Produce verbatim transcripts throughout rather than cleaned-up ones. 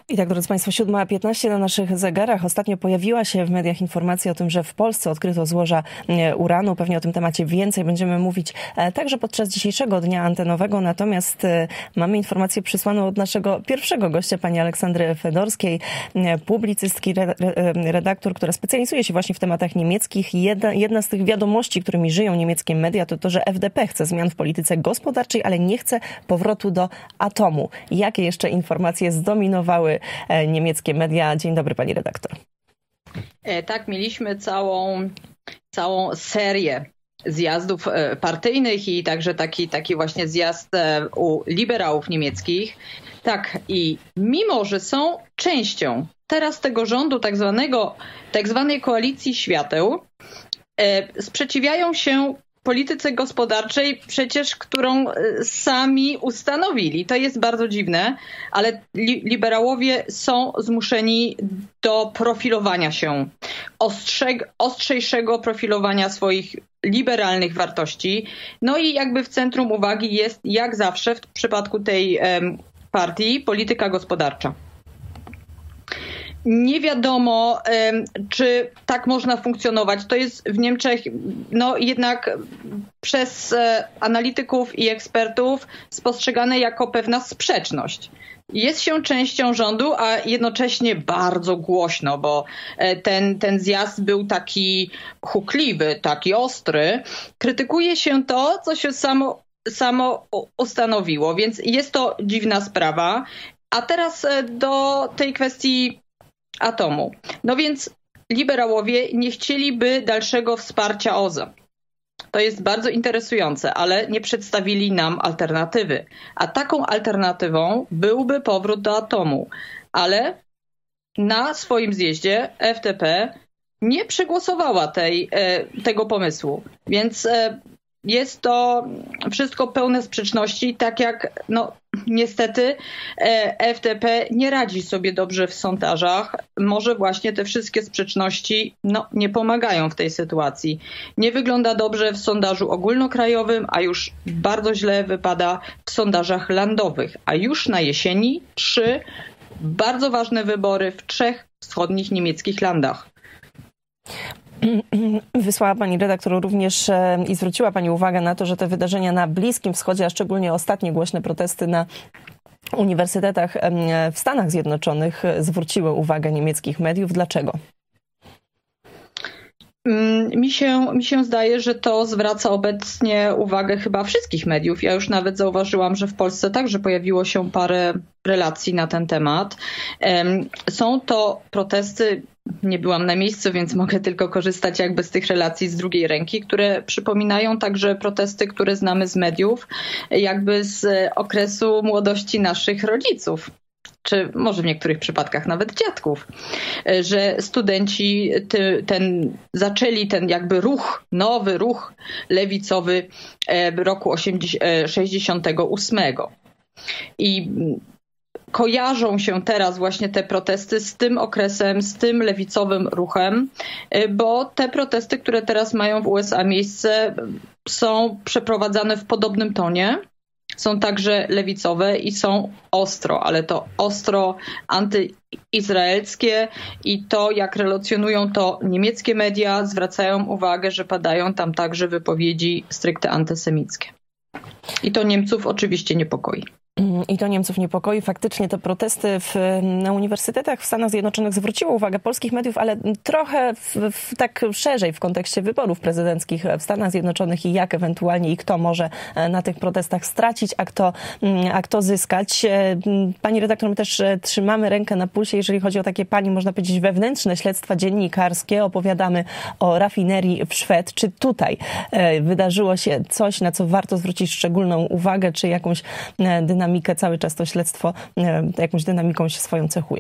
I tak, drodzy Państwo, siódma piętnaście na naszych zegarach. Ostatnio pojawiła się w mediach informacja o tym, że w Polsce odkryto złoża uranu. Pewnie o tym temacie więcej będziemy mówić także podczas dzisiejszego dnia antenowego. Natomiast mamy informację przysłaną od naszego pierwszego gościa, pani Aleksandry Fedorskiej, publicystki, redaktor, która specjalizuje się właśnie w tematach niemieckich. Jedna, jedna z tych wiadomości, którymi żyją niemieckie media, to to, że F D P chce zmian w polityce gospodarczej, ale nie chce powrotu do atomu. Jakie jeszcze informacje zdominowały niemieckie media? Dzień dobry, pani redaktor. Tak, mieliśmy całą, całą serię zjazdów partyjnych i także taki, taki właśnie zjazd u liberałów niemieckich. Tak, i mimo, że są częścią teraz tego rządu, tak zwanego, tak zwanej koalicji świateł, sprzeciwiają się polityce gospodarczej przecież, którą sami ustanowili. To jest bardzo dziwne, ale li- liberałowie są zmuszeni do profilowania się, ostrzeg- ostrzejszego profilowania swoich liberalnych wartości. No i jakby w centrum uwagi jest, jak zawsze w przypadku tej em, partii, polityka gospodarcza. Nie wiadomo, czy tak można funkcjonować. To jest w Niemczech no jednak przez analityków i ekspertów spostrzegane jako pewna sprzeczność. Jest się częścią rządu, a jednocześnie bardzo głośno, bo ten, ten zjazd był taki hukliwy, taki ostry. Krytykuje się to, co się samo, samo ustanowiło, więc jest to dziwna sprawa. A teraz do tej kwestii atomu. No więc liberałowie nie chcieliby dalszego wsparcia O Z E. To jest bardzo interesujące, ale nie przedstawili nam alternatywy. A taką alternatywą byłby powrót do atomu. Ale na swoim zjeździe F D P nie przegłosowała tej, tego pomysłu. Więc jest to wszystko pełne sprzeczności, tak jak no niestety F D P nie radzi sobie dobrze w sondażach. Może właśnie te wszystkie sprzeczności no, nie pomagają w tej sytuacji. Nie wygląda dobrze w sondażu ogólnokrajowym, a już bardzo źle wypada w sondażach landowych. A już na jesieni trzy bardzo ważne wybory w trzech wschodnich niemieckich landach. Wysłała pani redaktor również i zwróciła pani uwagę na to, że te wydarzenia na Bliskim Wschodzie, a szczególnie ostatnie głośne protesty na uniwersytetach w Stanach Zjednoczonych zwróciły uwagę niemieckich mediów. Dlaczego? Mi się, mi się zdaje, że to zwraca obecnie uwagę chyba wszystkich mediów. Ja już nawet zauważyłam, że w Polsce także pojawiło się parę relacji na ten temat. Są to protesty, nie byłam na miejscu, więc mogę tylko korzystać jakby z tych relacji z drugiej ręki, które przypominają także protesty, które znamy z mediów, jakby z okresu młodości naszych rodziców, czy może w niektórych przypadkach nawet dziadków, że studenci ty, ten, zaczęli ten jakby ruch, nowy ruch lewicowy w roku sześćdziesiątego ósmego. I kojarzą się teraz właśnie te protesty z tym okresem, z tym lewicowym ruchem, bo te protesty, które teraz mają w U S A miejsce, są przeprowadzane w podobnym tonie. Są także lewicowe i są ostro, ale to ostro antyizraelskie i to, jak relacjonują to niemieckie media, zwracają uwagę, że padają tam także wypowiedzi stricte antysemickie. I to Niemców oczywiście niepokoi. I to Niemców niepokoi. Faktycznie te protesty w, na uniwersytetach w Stanach Zjednoczonych zwróciły uwagę polskich mediów, ale trochę w, w, tak szerzej w kontekście wyborów prezydenckich w Stanach Zjednoczonych i jak ewentualnie i kto może na tych protestach stracić, a kto, a kto zyskać. Pani redaktor, my też trzymamy rękę na pulsie, jeżeli chodzi o takie pani, można powiedzieć, wewnętrzne śledztwa dziennikarskie. Opowiadamy o rafinerii w Szwed. Czy tutaj wydarzyło się coś, na co warto zwrócić szczególną uwagę, czy jakąś dynamikę? Cały czas to śledztwo jakąś dynamiką się swoją cechuje.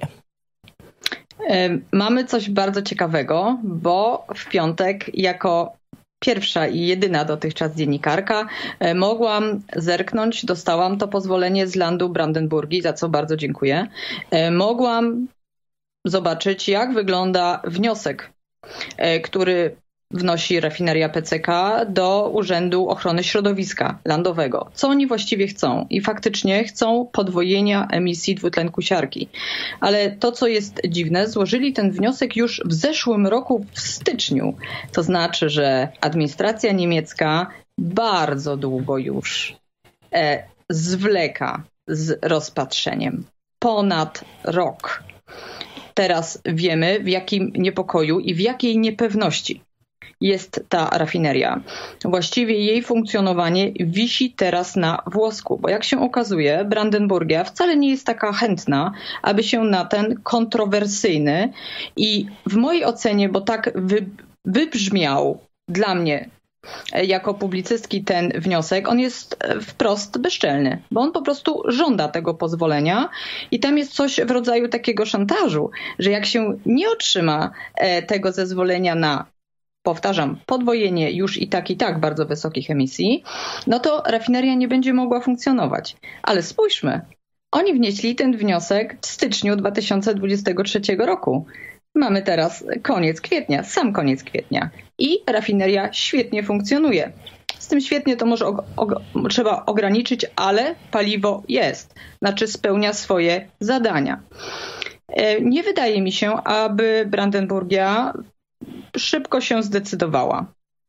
Mamy coś bardzo ciekawego, bo w piątek jako pierwsza i jedyna dotychczas dziennikarka mogłam zerknąć, dostałam to pozwolenie z Landu Brandenburgii, za co bardzo dziękuję. Mogłam zobaczyć, jak wygląda wniosek, który wnosi rafineria P C K do Urzędu Ochrony Środowiska Landowego. Co oni właściwie chcą? I faktycznie chcą podwojenia emisji dwutlenku siarki. Ale to, co jest dziwne, złożyli ten wniosek już w zeszłym roku w styczniu. To znaczy, że administracja niemiecka bardzo długo już e, zwleka z rozpatrzeniem. Ponad rok. Teraz wiemy, w jakim niepokoju i w jakiej niepewności jest ta rafineria. Właściwie jej funkcjonowanie wisi teraz na włosku, bo jak się okazuje, Brandenburgia wcale nie jest taka chętna, aby się na ten kontrowersyjny i w mojej ocenie, bo tak wy, wybrzmiał dla mnie jako publicystki ten wniosek, on jest wprost bezczelny, bo on po prostu żąda tego pozwolenia i tam jest coś w rodzaju takiego szantażu, że jak się nie otrzyma tego zezwolenia na, powtarzam, podwojenie już i tak i tak bardzo wysokich emisji, no to rafineria nie będzie mogła funkcjonować. Ale spójrzmy, oni wnieśli ten wniosek w styczniu dwa tysiące dwudziestego trzeciego roku. Mamy teraz koniec kwietnia, sam koniec kwietnia i rafineria świetnie funkcjonuje. Z tym świetnie to może og- og- trzeba ograniczyć, ale paliwo jest, znaczy spełnia swoje zadania. E, nie wydaje mi się, aby Brandenburgia szybko się zdecydowała.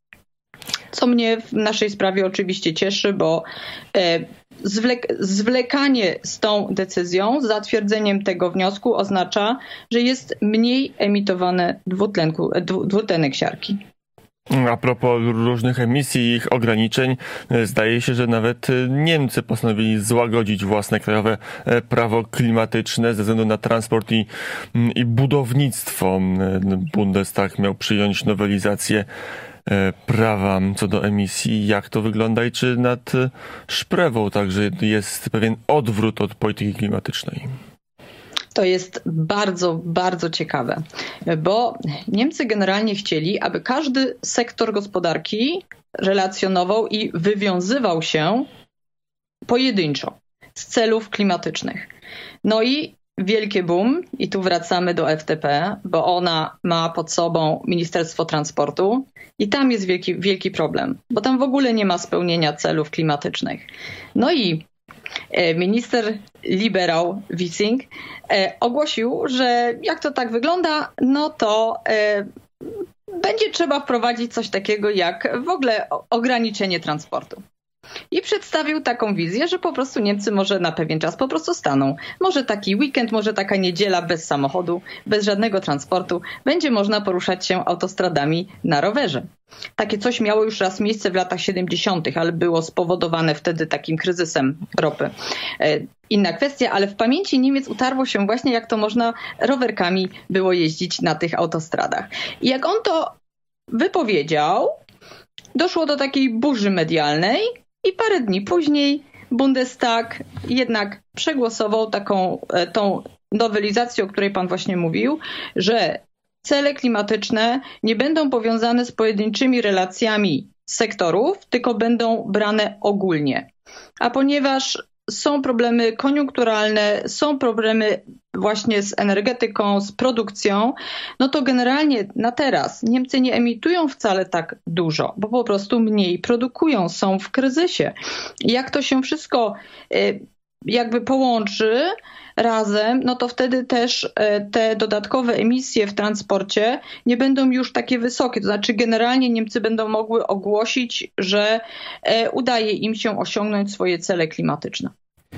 Co mnie w naszej sprawie oczywiście cieszy, bo e, zwlek- zwlekanie z tą decyzją, zatwierdzeniem tego wniosku oznacza, że jest mniej emitowane dwutlenku, dwu, dwutlenek siarki. A propos różnych emisji i ich ograniczeń, zdaje się, że nawet Niemcy postanowili złagodzić własne krajowe prawo klimatyczne ze względu na transport i, i budownictwo. Bundestag miał przyjąć nowelizację prawa co do emisji. Jak to wygląda i czy nad szprewą także jest pewien odwrót od polityki klimatycznej? To jest bardzo, bardzo ciekawe, bo Niemcy generalnie chcieli, aby każdy sektor gospodarki relacjonował i wywiązywał się pojedynczo z celów klimatycznych. No i wielkie boom, i tu wracamy do F T P, bo ona ma pod sobą Ministerstwo Transportu i tam jest wielki, wielki problem, bo tam w ogóle nie ma spełnienia celów klimatycznych. No i minister liberał Wissing ogłosił, że jak to tak wygląda, no to będzie trzeba wprowadzić coś takiego jak w ogóle ograniczenie transportu. I przedstawił taką wizję, że po prostu Niemcy może na pewien czas po prostu staną. Może taki weekend, może taka niedziela bez samochodu, bez żadnego transportu. Będzie można poruszać się autostradami na rowerze. Takie coś miało już raz miejsce w latach siedemdziesiątych, ale było spowodowane wtedy takim kryzysem ropy. Inna kwestia, ale w pamięci Niemiec utarło się właśnie, jak to można rowerkami było jeździć na tych autostradach. I jak on to wypowiedział, doszło do takiej burzy medialnej i parę dni później Bundestag jednak przegłosował taką tą nowelizację, o której pan właśnie mówił, że cele klimatyczne nie będą powiązane z pojedynczymi relacjami sektorów, tylko będą brane ogólnie. A ponieważ są problemy koniunkturalne, są problemy właśnie z energetyką, z produkcją, no to generalnie na teraz Niemcy nie emitują wcale tak dużo, bo po prostu mniej produkują, są w kryzysie. I jak to się wszystko jakby połączy razem, no to wtedy też te dodatkowe emisje w transporcie nie będą już takie wysokie. To znaczy generalnie Niemcy będą mogły ogłosić, że udaje im się osiągnąć swoje cele klimatyczne.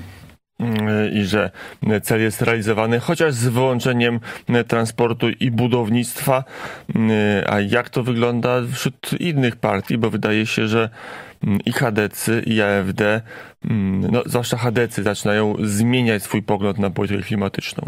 I że cel jest realizowany, chociaż z wyłączeniem transportu i budownictwa. A jak to wygląda wśród innych partii? Bo wydaje się, że i chadecy, i A F D, no zwłaszcza chadecy, zaczynają zmieniać swój pogląd na politykę klimatyczną.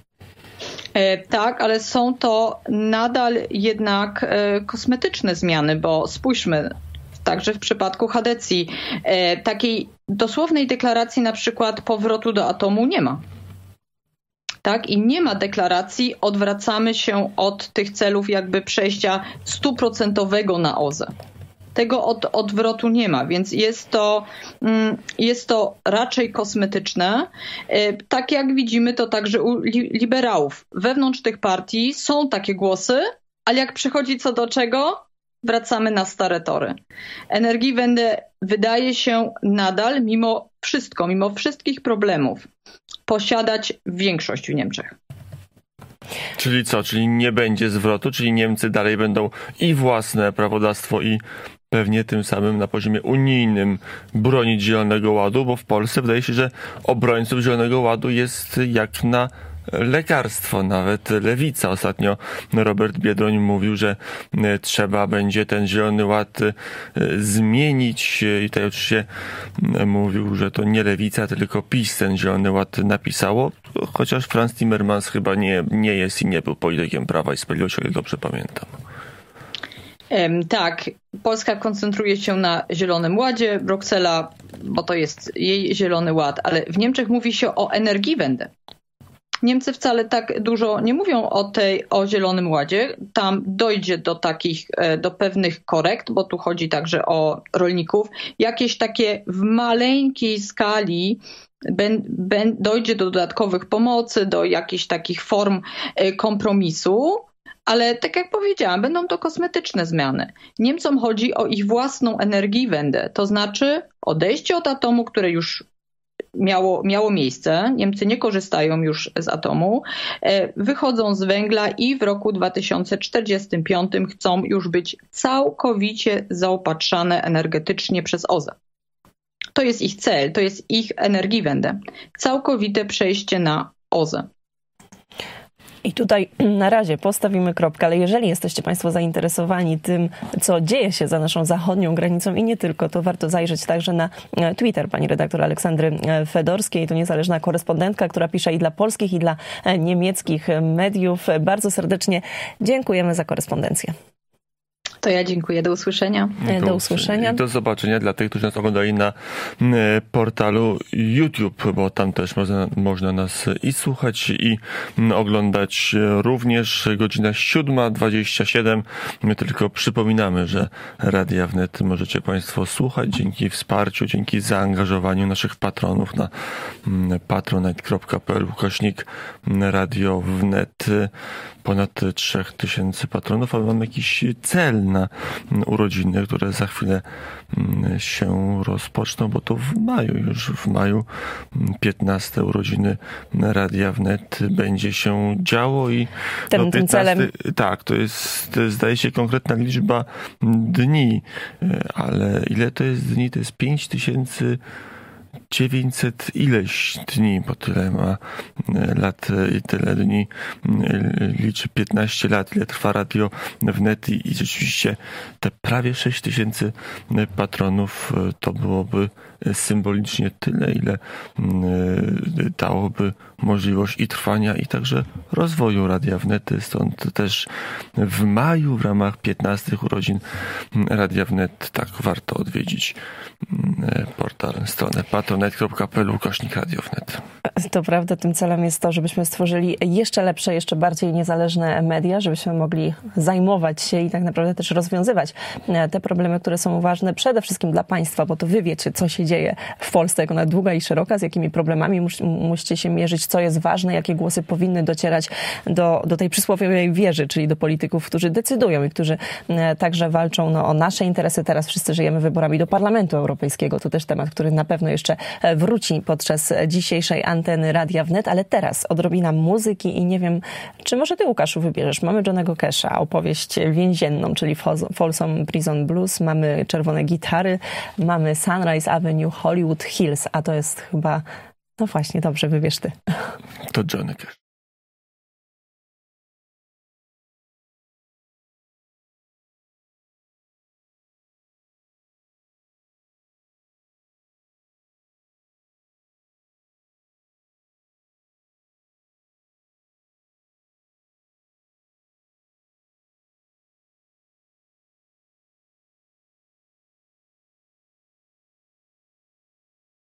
E, tak, ale są to nadal jednak e, kosmetyczne zmiany, bo spójrzmy, także w przypadku chadecji e, takiej dosłownej deklaracji na przykład powrotu do atomu nie ma. Tak? I nie ma deklaracji, odwracamy się od tych celów jakby przejścia stuprocentowego na O Z E. Tego od, odwrotu nie ma, więc jest to, jest to raczej kosmetyczne. Tak jak widzimy to także u liberałów. Wewnątrz tych partii są takie głosy, ale jak przychodzi co do czego, wracamy na stare tory. Energiewende wydaje się nadal, mimo wszystko, mimo wszystkich problemów, posiadać większość w Niemczech. Czyli co? Czyli nie będzie zwrotu? Czyli Niemcy dalej będą i własne prawodawstwo, i pewnie tym samym na poziomie unijnym bronić Zielonego Ładu, bo w Polsce wydaje się, że obrońców Zielonego Ładu jest jak na lekarstwo, nawet lewica. Ostatnio Robert Biedroń mówił, że trzeba będzie ten Zielony Ład zmienić i tutaj oczywiście mówił, że to nie lewica, tylko PiS ten Zielony Ład napisało, chociaż Franz Timmermans chyba nie, nie jest i nie był politykiem Prawa i Sprawiedliwości, o ile dobrze pamiętam. Tak, Polska koncentruje się na Zielonym Ładzie, Bruksela, bo to jest jej Zielony Ład, ale w Niemczech mówi się o Energiewende. Niemcy wcale tak dużo nie mówią o tej, o Zielonym Ładzie. Tam dojdzie do takich, do pewnych korekt, bo tu chodzi także o rolników. Jakieś takie w maleńkiej skali ben, ben, dojdzie do dodatkowych pomocy, do jakichś takich form kompromisu. Ale tak jak powiedziałam, będą to kosmetyczne zmiany. Niemcom chodzi o ich własną Energiewende, to znaczy odejście od atomu, które już miało, miało miejsce. Niemcy nie korzystają już z atomu, wychodzą z węgla i w roku dwa tysiące czterdziestym piątym chcą już być całkowicie zaopatrzane energetycznie przez O Z E. To jest ich cel, to jest ich Energiewende. Całkowite przejście na O Z E. I tutaj na razie postawimy kropkę, ale jeżeli jesteście Państwo zainteresowani tym, co dzieje się za naszą zachodnią granicą i nie tylko, to warto zajrzeć także na Twitter pani redaktor Aleksandry Fedorskiej. To niezależna korespondentka, która pisze i dla polskich, i dla niemieckich mediów. Bardzo serdecznie dziękujemy za korespondencję. To ja dziękuję. Do usłyszenia. Do, do usłyszenia. I do zobaczenia dla tych, którzy nas oglądali na portalu YouTube, bo tam też można, można nas i słuchać, i oglądać również. Godzina siódma dwadzieścia siedem. My tylko przypominamy, że Radia Wnet możecie Państwo słuchać dzięki wsparciu, dzięki zaangażowaniu naszych patronów na patronite kropka p l ukośnik Radio Wnet. Ponad trzech tysięcy patronów, ale mamy jakiś cel na urodziny, które za chwilę się rozpoczną, bo to w maju, już w maju piętnaste urodziny Radia Wnet będzie się działo i Ten, no, tym celem... tak, to jest, to jest, zdaje się, konkretna liczba dni, ale ile to jest dni? To jest pięć tysięcy dziewięćset ileś dni, bo tyle ma lat i tyle dni liczy piętnaście lat, ile trwa Radio Wnet i, i rzeczywiście te prawie sześć tysięcy patronów to byłoby symbolicznie tyle, ile dałoby możliwość i trwania, i także rozwoju Radia Wnet. Stąd też w maju w ramach piętnastych urodzin Radia Wnet tak warto odwiedzić portal, stronę patronite kropka p l ukośnik Radio Wnet. To prawda, tym celem jest to, żebyśmy stworzyli jeszcze lepsze, jeszcze bardziej niezależne media, żebyśmy mogli zajmować się i tak naprawdę też rozwiązywać te problemy, które są ważne przede wszystkim dla państwa, bo to wy wiecie, co się dzieje w Polsce, jak ona długa i szeroka, z jakimi problemami mus, musicie się mierzyć, co jest ważne, jakie głosy powinny docierać do, do tej przysłowiowej wieży, czyli do polityków, którzy decydują i którzy także walczą no, o nasze interesy. Teraz wszyscy żyjemy wyborami do Parlamentu Europejskiego. To też temat, który na pewno jeszcze wróci podczas dzisiejszej anteny Radia Wnet, ale teraz odrobina muzyki i nie wiem, czy może ty, Łukaszu, wybierzesz. Mamy Johnnego Casha, opowieść więzienną, czyli Folsom Prison Blues, mamy Czerwone Gitary, mamy Sunrise Avenue, Hollywood Hills, a to jest chyba, no właśnie, dobrze, wybierz ty. To Johnny Cash.